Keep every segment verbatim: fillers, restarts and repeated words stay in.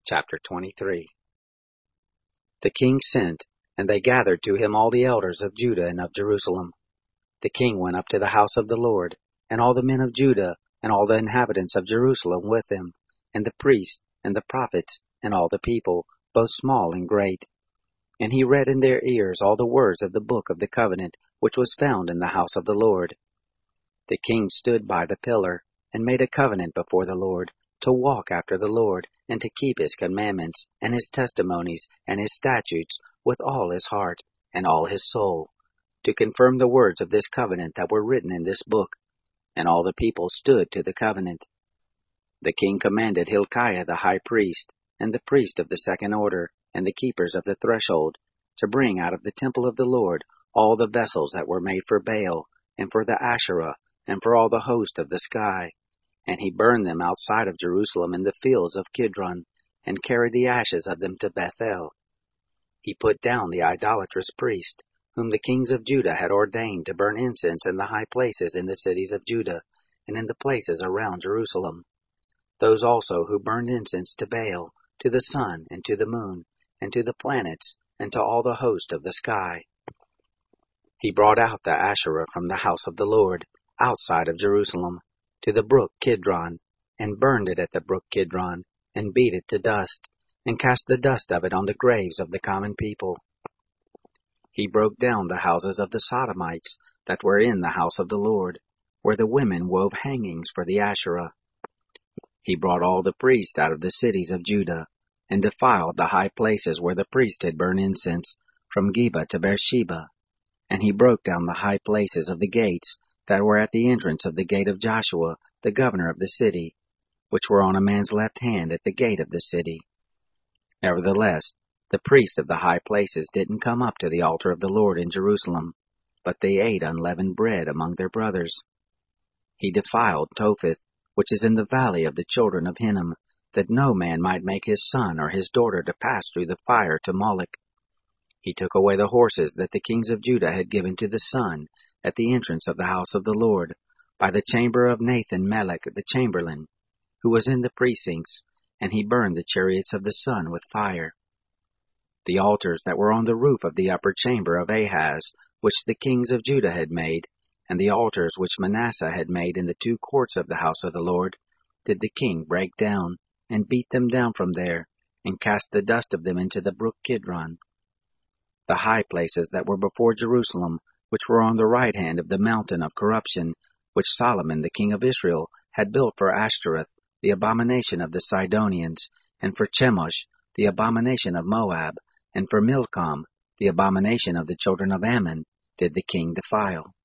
Chapter twenty-three. The king sent, and they gathered to him all the elders of Judah and of Jerusalem. The king went up to the house of the Lord, and all the men of Judah, and all the inhabitants of Jerusalem with him, and the priests, and the prophets, and all the people, both small and great. And he read in their ears all the words of the book of the covenant, which was found in the house of the Lord. The king stood by the pillar, and made a covenant before the Lord, to walk after the Lord, and to keep his commandments, and his testimonies, and his statutes, with all his heart, and all his soul, to confirm the words of this covenant that were written in this book. And all the people stood to the covenant. The king commanded Hilkiah the high priest, and the priest of the second order, and the keepers of the threshold, to bring out of the temple of the Lord all the vessels that were made for Baal, and for the Asherah, and for all the host of the sky. And he burned them outside of Jerusalem in the fields of Kidron, and carried the ashes of them to Bethel. He put down the idolatrous priest, whom the kings of Judah had ordained to burn incense in the high places in the cities of Judah, and in the places around Jerusalem. Those also who burned incense to Baal, to the sun, and to the moon, and to the planets, and to all the host of the sky. He brought out the Asherah from the house of the Lord, outside of Jerusalem, to the brook Kidron, and burned it at the brook Kidron, and beat it to dust, and cast the dust of it on the graves of the common people. He broke down the houses of the Sodomites that were in the house of the Lord, where the women wove hangings for the Asherah. He brought all the priests out of the cities of Judah, and defiled the high places where the priest had burned incense, from Geba to Beersheba. And he broke down the high places of the gates that were at the entrance of the gate of Joshua, the governor of the city, which were on a man's left hand at the gate of the city. Nevertheless, the priests of the high places didn't come up to the altar of the Lord in Jerusalem, but they ate unleavened bread among their brothers. He defiled Topheth, which is in the valley of the children of Hinnom, that no man might make his son or his daughter to pass through the fire to Moloch. He took away the horses that the kings of Judah had given to the sun at the entrance of the house of the Lord, by the chamber of Nathan-Melech the chamberlain, who was in the precincts, and he burned the chariots of the sun with fire. The altars that were on the roof of the upper chamber of Ahaz, which the kings of Judah had made, and the altars which Manasseh had made in the two courts of the house of the Lord, did the king break down, and beat them down from there, and cast the dust of them into the brook Kidron. The high places that were before Jerusalem, which were on the right hand of the mountain of corruption, which Solomon the king of Israel had built for Ashtoreth, the abomination of the Sidonians, and for Chemosh, the abomination of Moab, and for Milcom, the abomination of the children of Ammon, did the king defile.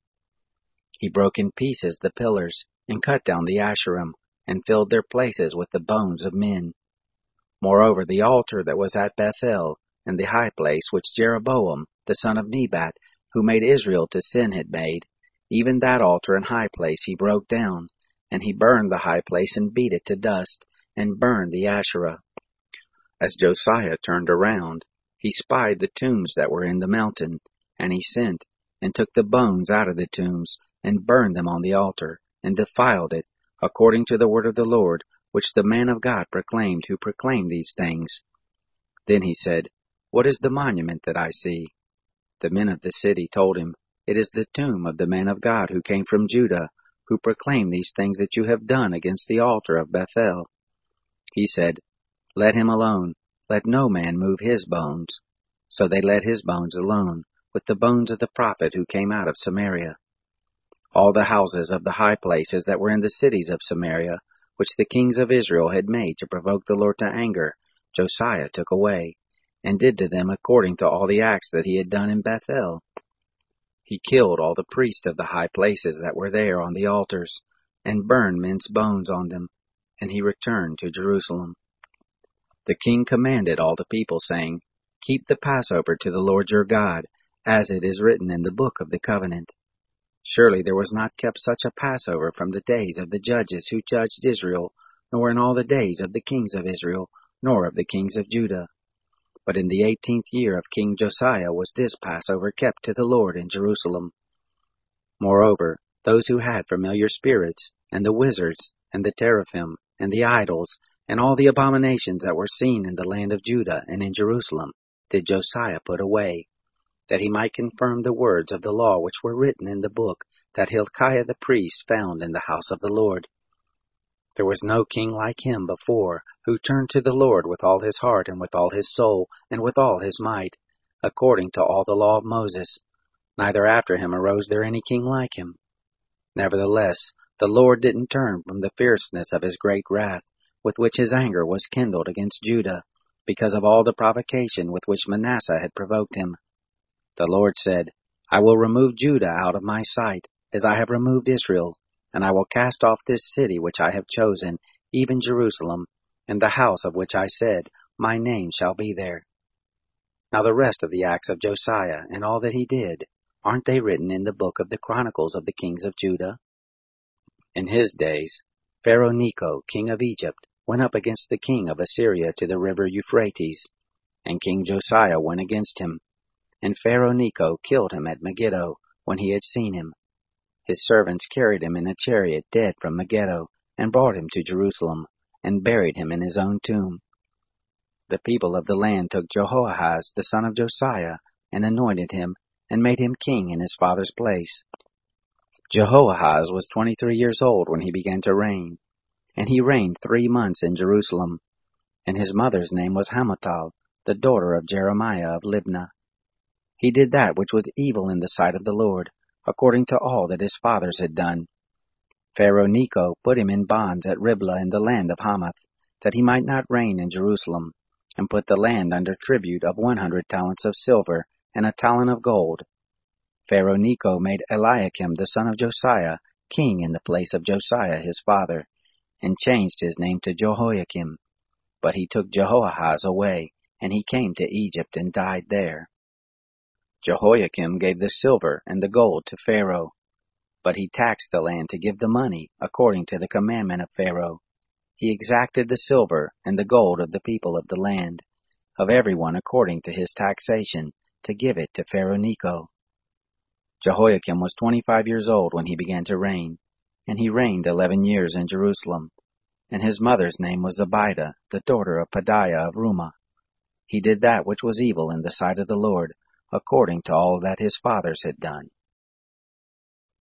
He broke in pieces the pillars, and cut down the Asherim, and filled their places with the bones of men. Moreover, the altar that was at Bethel, and the high place which Jeroboam, the son of Nebat, who made Israel to sin, had made, even that altar and high place he broke down, and he burned the high place and beat it to dust, and burned the Asherah. As Josiah turned around, he spied the tombs that were in the mountain, and he sent, and took the bones out of the tombs, and burned them on the altar, and defiled it, according to the word of the Lord, which the man of God proclaimed, who proclaimed these things. Then he said, What is the monument that I see? The men of the city told him, It is the tomb of the man of God who came from Judah, who proclaimed these things that you have done against the altar of Bethel. He said, Let him alone, let no man move his bones. So they let his bones alone, with the bones of the prophet who came out of Samaria. All the houses of the high places that were in the cities of Samaria, which the kings of Israel had made to provoke the Lord to anger, Josiah took away, and did to them according to all the acts that he had done in Bethel. He killed all the priests of the high places that were there on the altars, and burned men's bones on them, and he returned to Jerusalem. The king commanded all the people, saying, Keep the Passover to the Lord your God, as it is written in the book of the covenant. Surely there was not kept such a Passover from the days of the judges who judged Israel, nor in all the days of the kings of Israel, nor of the kings of Judah. But in the eighteenth year of King Josiah was this Passover kept to the Lord in Jerusalem. Moreover, those who had familiar spirits, and the wizards, and the teraphim, and the idols, And all the abominations that were seen in the land of Judah and in Jerusalem did Josiah put away, that he might confirm the words of the law which were written in the book that Hilkiah the priest found in the house of the Lord. There was no king like him before, who turned to the Lord with all his heart and with all his soul and with all his might, according to all the law of Moses. Neither after him arose there any king like him. Nevertheless, the Lord didn't turn from the fierceness of his great wrath, with which his anger was kindled against Judah, because of all the provocation with which Manasseh had provoked him. The Lord said, I will remove Judah out of my sight, as I have removed Israel, and I will cast off this city which I have chosen, even Jerusalem, and the house of which I said, My name shall be there. Now the rest of the acts of Josiah, and all that he did, aren't they written in the book of the Chronicles of the kings of Judah? In his days, Pharaoh Necho, king of Egypt, went up against the king of Assyria to the river Euphrates, and King Josiah went against him. And Pharaoh Necho killed him at Megiddo, when he had seen him. His servants carried him in a chariot dead from Megiddo, and brought him to Jerusalem, and buried him in his own tomb. The people of the land took Jehoahaz the son of Josiah, and anointed him, and made him king in his father's place. Jehoahaz was twenty-three years old when he began to reign, and he reigned three months in Jerusalem. And his mother's name was Hamutal, the daughter of Jeremiah of Libnah. He did that which was evil in the sight of the Lord, according to all that his fathers had done. Pharaoh Necho put him in bonds at Riblah in the land of Hamath, that he might not reign in Jerusalem, and put the land under tribute of one hundred talents of silver and a talent of gold. Pharaoh Necho made Eliakim the son of Josiah king in the place of Josiah his father, and changed his name to Jehoiakim. But he took Jehoahaz away, and he came to Egypt and died there. Jehoiakim gave the silver and the gold to Pharaoh, but he taxed the land to give the money according to the commandment of Pharaoh. He exacted the silver and the gold of the people of the land, of every one according to his taxation, to give it to Pharaoh Necho. Jehoiakim was twenty-five years old when he began to reign, and he reigned eleven years in Jerusalem. And his mother's name was Zebidah, the daughter of Pedaiah of Rumah. He did that which was evil in the sight of the Lord, according to all that his fathers had done.